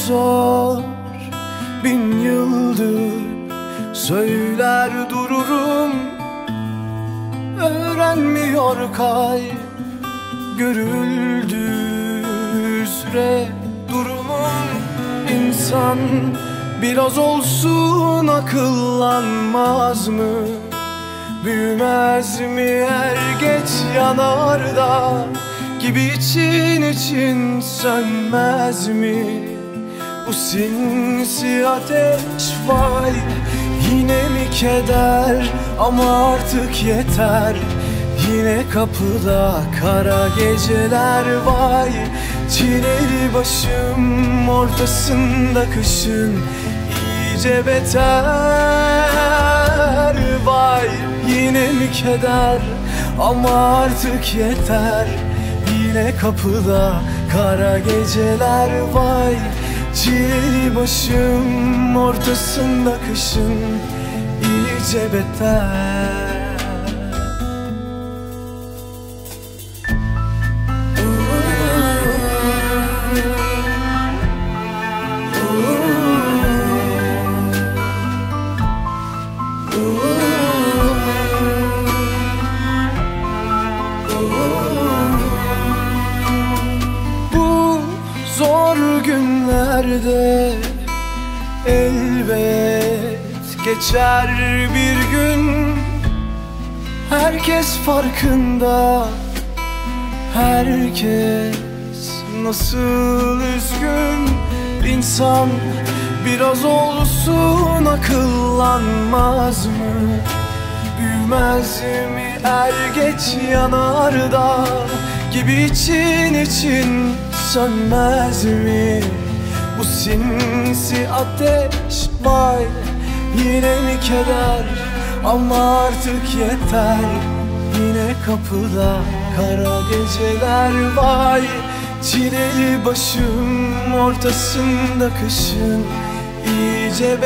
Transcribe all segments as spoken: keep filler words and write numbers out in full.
zor bin yıldır söyler dururum. Öğrenmiyor kalp görüldüğü üzere durumum. İnsan biraz olsun akıllanmaz mı? Büyümez mi er geç yanar da gibi için için sönmez mi? Bu sinsi ateş vay, yine mi keder? Ama artık yeter. Yine kapıda kara geceler vay. Çileli başım ortasında kışın iyice beter vay. Yine mi keder? Ama artık yeter. Yine kapıda kara geceler vay. Çileli başım ortasında kışın iyice beter. Zor günlerde elbet geçer bir gün. Herkes farkında, herkes nasıl üzgün. İnsan biraz olsun akıllanmaz mı? Büyümez mi er geç yanar da gibi için için sönmez mi? Bu sinsi ateş vay, yine mi keder? Ama artık yeter. Yine kapıda kara geceler vay. Çileli başım ortasında kışın iyice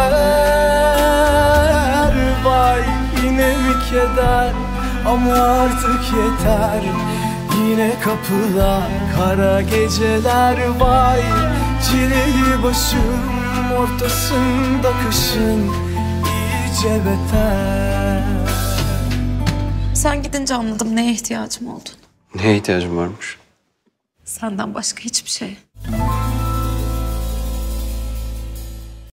beter vay. Yine mi keder? Ama artık yeter. Yine kapıda kara geceler vay. Çileli başım ortasında kışın iyice beter. Sen gidince anladım neye ihtiyacım olduğunu. Neye ihtiyacım varmış? Senden başka hiçbir şeye.